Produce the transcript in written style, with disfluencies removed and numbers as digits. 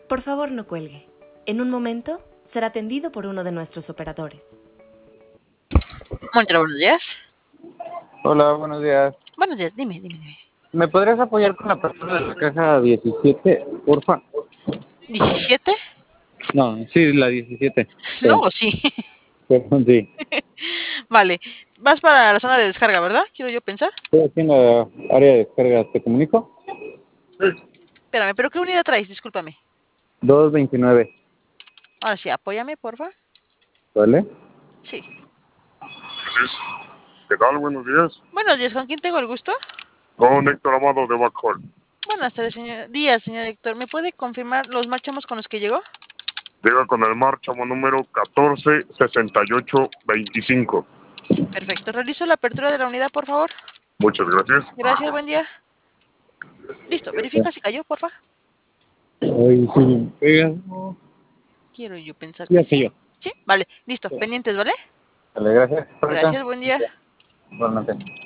Por favor, no cuelgue. En un momento será atendido por uno de nuestros operadores. Montero, buenos días. Hola, buenos días. Buenos días, dime. ¿Me podrías apoyar con la apertura de la caja 17, porfa? ¿17? No, sí, la 17. No, sí. Perdón, sí. Vale. Vas para la zona de descarga, ¿verdad? Quiero yo pensar. Estoy aquí en la área de descarga. ¿Te comunico? Espérame, ¿pero qué unidad traes? Discúlpame. 229. Ahora sí, apóyame, porfa. ¿Vale? Sí. ¿Qué tal? Buenos días. Buenos días, ¿con quién tengo el gusto? Con Héctor Amado de Backhol. Buenas tardes, señor Héctor. ¿Me puede confirmar los marchamos con los que llegó? Llega con el marchamo número 146825. Perfecto. Realizo la apertura de la unidad, por favor. Muchas gracias. Gracias, buen día. Listo, verifica si cayó, porfa. Ay, sí, me pegas. Quiero yo pensar Ya que sé sí. yo. Sí, vale, listo. Pendientes, ¿vale? Vale, gracias. Gracias, buen día. Igualmente.